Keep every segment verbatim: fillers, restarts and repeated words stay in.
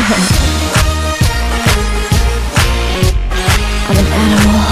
I'm an animal.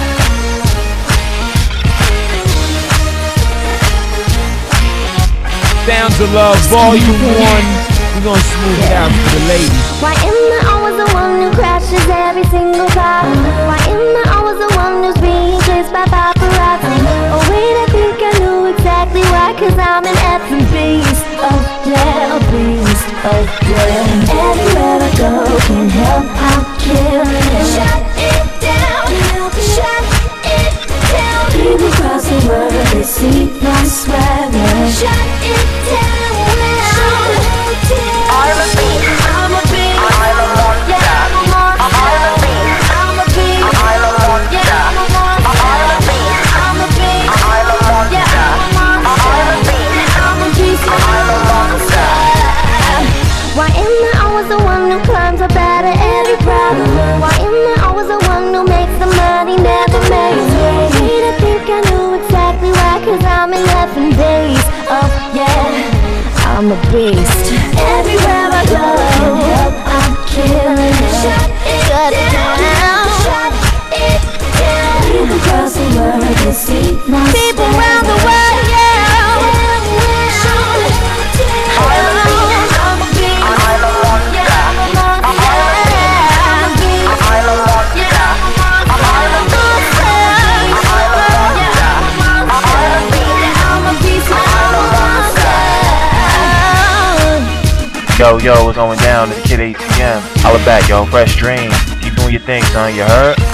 Down to Love, Volume One. We're gonna smooth it out for the ladies. Why am I always the one who crashes every single car? Why am I always the one who's being chased by paparazzi? Oh wait, I think I know exactly why. Cause I'm an effing beast. Oh yeah, a beast. Oh yeah. Everywhere I go, can't help, I'm killing it. Shut it down, shut it down. People across the world, they see my swagger. Shut it down. I'm a beast. I'm a beast. I'm a monster. Yeah, I'm a monster. I'm a beast. I'm a beast. I'm a monster. Yeah, I'm a monster. I'm a beast. I'm a beast. I'm a monster. Yeah, I'm a monster. I'm a beast. I'm a beast. I'm a monster. Why am I always the one who climbs up out of every problem? Why am I always the one who makes the money never makes me? Wait, I think I know exactly why. Cause I'm in effing days. Oh yeah, I'm a beast. Everywhere I go, I'm killing it. Shut it, Shut it down. down. Shut it down. People across the world, they see my people around the world, yeah. Shut it down. I'm a beast. I'm a monster. Yeah, I'm a monster. I'm a beast. I'm a monster. Yeah, I'm a monster. I'm a monster. I'm a beast. I'm a beast. I'm a monster. Yo, yo, what's going down? It's Kid A T M. Holla back, yo. Fresh Dreams. Keep doing your thing, son. You heard?